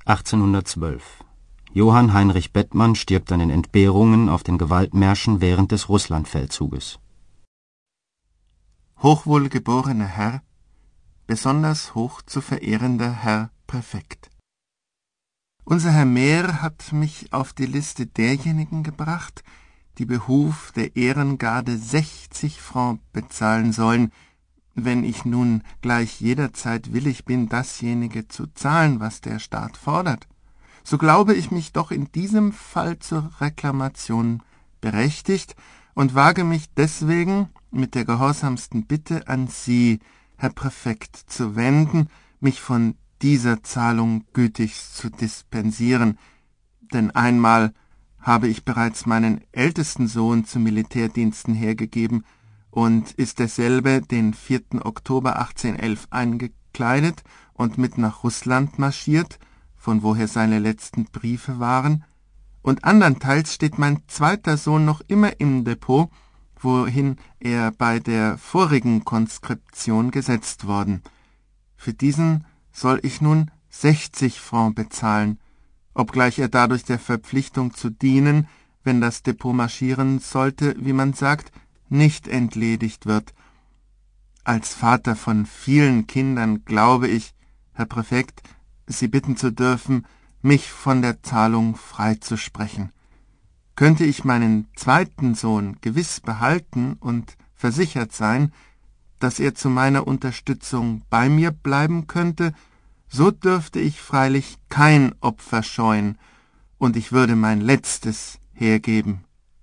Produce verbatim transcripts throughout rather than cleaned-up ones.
achtzehnhundertzwölf. Johann Heinrich Bethmann stirbt an den Entbehrungen auf den Gewaltmärschen während des Russlandfeldzuges. Hochwohlgeborener Herr, besonders hoch zu verehrender Herr Präfekt. Unser Herr Mehr hat mich auf die Liste derjenigen gebracht, die behuf der Ehrengarde sechzig Francs bezahlen sollen, wenn ich nun gleich jederzeit willig bin, dasjenige zu zahlen, was der Staat fordert. So glaube ich mich doch in diesem Fall zur Reklamation berechtigt und wage mich deswegen mit der gehorsamsten Bitte an Sie, Herr Präfekt, zu wenden, mich von dieser Zahlung gütigst zu dispensieren, denn einmal habe ich bereits meinen ältesten Sohn zu Militärdiensten hergegeben und ist derselbe den vierten Oktober achtzehnhundertelf eingekleidet und mit nach Russland marschiert, von woher seine letzten Briefe waren, und andernteils steht mein zweiter Sohn noch immer im Depot, wohin er bei der vorigen Konskription gesetzt worden. Für diesen soll ich nun sechzig Francs bezahlen, obgleich er dadurch der Verpflichtung zu dienen, wenn das Depot marschieren sollte, wie man sagt, nicht entledigt wird. Als Vater von vielen Kindern glaube ich, Herr Präfekt, Sie bitten zu dürfen, mich von der Zahlung freizusprechen. Könnte ich meinen zweiten Sohn gewiss behalten und versichert sein, dass er zu meiner Unterstützung bei mir bleiben könnte, so dürfte ich freilich kein Opfer scheuen, und ich würde mein Letztes hergeben.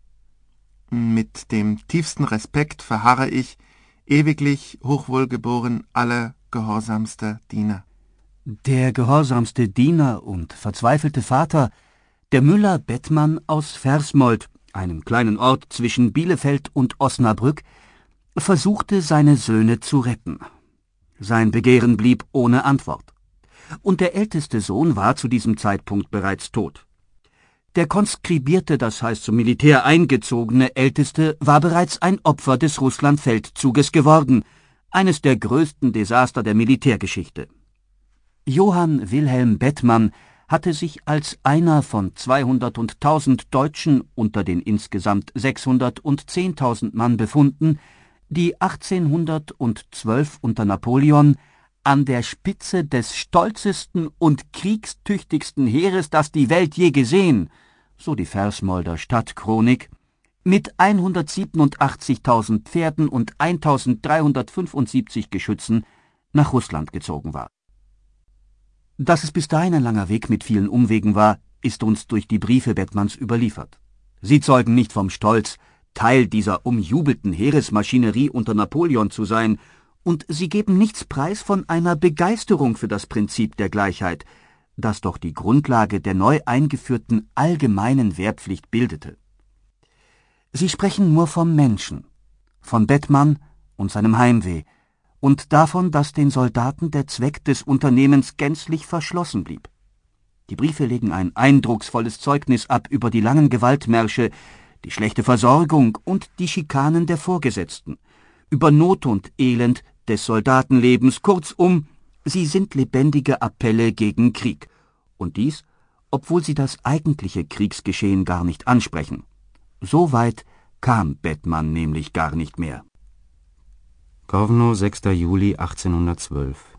Mit dem tiefsten Respekt verharre ich, ewiglich hochwohlgeboren, aller gehorsamster Diener. Der gehorsamste Diener und verzweifelte Vater, der Müller Bethmann aus Versmold, einem kleinen Ort zwischen Bielefeld und Osnabrück, versuchte, seine Söhne zu retten. Sein Begehren blieb ohne Antwort. Und der älteste Sohn war zu diesem Zeitpunkt bereits tot. Der konskribierte, das heißt zum Militär eingezogene Älteste, war bereits ein Opfer des Russlandfeldzuges geworden, eines der größten Desaster der Militärgeschichte. Johann Wilhelm Bethmann hatte sich als einer von zweihundert und tausend Deutschen unter den insgesamt sechshundert und zehntausend Mann befunden, die achtzehnhundertzwölf unter Napoleon an der Spitze des stolzesten und kriegstüchtigsten Heeres, das die Welt je gesehen, so die Versmolder Stadtchronik, mit hundertsiebenundachtzigtausend Pferden und eintausenddreihundertfünfundsiebzig Geschützen nach Russland gezogen war. Dass es bis dahin ein langer Weg mit vielen Umwegen war, ist uns durch die Briefe Bethmanns überliefert. Sie zeugen nicht vom Stolz, Teil dieser umjubelten Heeresmaschinerie unter Napoleon zu sein, und sie geben nichts preis von einer Begeisterung für das Prinzip der Gleichheit, das doch die Grundlage der neu eingeführten allgemeinen Wehrpflicht bildete. Sie sprechen nur vom Menschen, von Bethmann und seinem Heimweh, und davon, dass den Soldaten der Zweck des Unternehmens gänzlich verschlossen blieb. Die Briefe legen ein eindrucksvolles Zeugnis ab über die langen Gewaltmärsche, die schlechte Versorgung und die Schikanen der Vorgesetzten, über Not und Elend des Soldatenlebens, kurzum, sie sind lebendige Appelle gegen Krieg, und dies, obwohl sie das eigentliche Kriegsgeschehen gar nicht ansprechen. So weit kam Bethmann nämlich gar nicht mehr. Kowno, sechster Juli achtzehnhundertzwölf.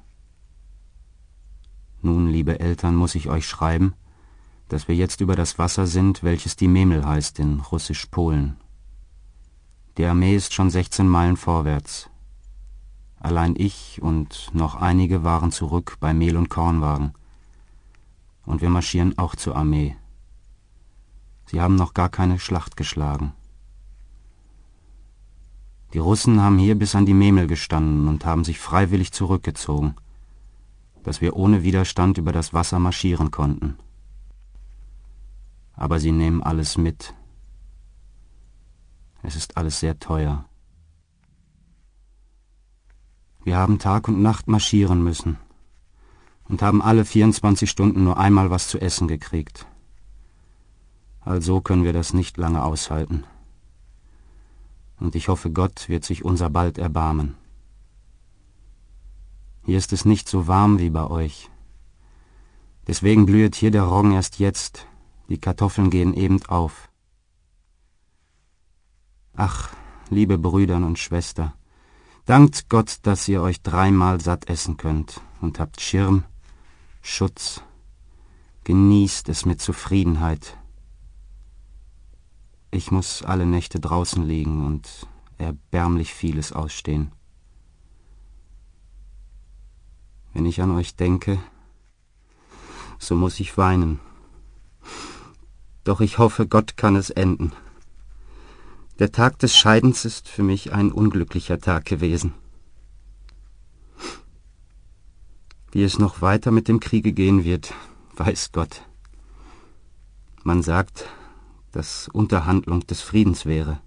Nun, liebe Eltern, muss ich euch schreiben, dass wir jetzt über das Wasser sind, welches die Memel heißt in Russisch-Polen. Die Armee ist schon sechzehn Meilen vorwärts. Allein ich und noch einige waren zurück bei Mehl- und Kornwagen. Und wir marschieren auch zur Armee. Sie haben noch gar keine Schlacht geschlagen. Die Russen haben hier bis an die Memel gestanden und haben sich freiwillig zurückgezogen, dass wir ohne Widerstand über das Wasser marschieren konnten. Aber sie nehmen alles mit. Es ist alles sehr teuer. Wir haben Tag und Nacht marschieren müssen und haben alle vierundzwanzig Stunden nur einmal was zu essen gekriegt. Also können wir das nicht lange aushalten. Und ich hoffe, Gott wird sich unser bald erbarmen. Hier ist es nicht so warm wie bei euch. Deswegen blühet hier der Roggen erst jetzt, die Kartoffeln gehen eben auf. Ach, liebe Brüdern und Schwester, dankt Gott, dass ihr euch dreimal satt essen könnt und habt Schirm, Schutz, genießt es mit Zufriedenheit. Ich muss alle Nächte draußen liegen und erbärmlich vieles ausstehen. Wenn ich an euch denke, so muss ich weinen. Doch ich hoffe, Gott kann es enden. Der Tag des Scheidens ist für mich ein unglücklicher Tag gewesen. Wie es noch weiter mit dem Kriege gehen wird, weiß Gott. Man sagt, dass Unterhandlung des Friedens wäre.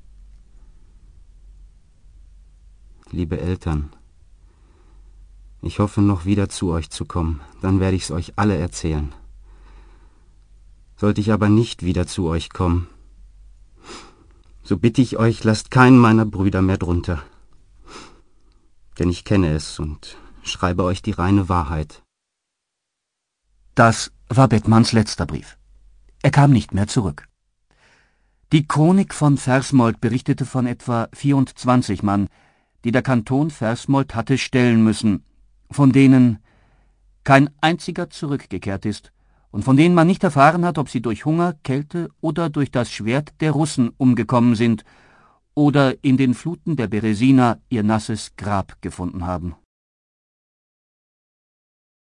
Liebe Eltern, ich hoffe noch wieder zu euch zu kommen, dann werde ich's euch alle erzählen. Sollte ich aber nicht wieder zu euch kommen, so bitte ich euch, lasst keinen meiner Brüder mehr drunter. Denn ich kenne es und schreibe euch die reine Wahrheit. Das war Bettmanns letzter Brief. Er kam nicht mehr zurück. Die Chronik von Versmold berichtete von etwa vierundzwanzig Mann, die der Kanton Versmold hatte stellen müssen, von denen kein einziger zurückgekehrt ist und von denen man nicht erfahren hat, ob sie durch Hunger, Kälte oder durch das Schwert der Russen umgekommen sind oder in den Fluten der Beresina ihr nasses Grab gefunden haben.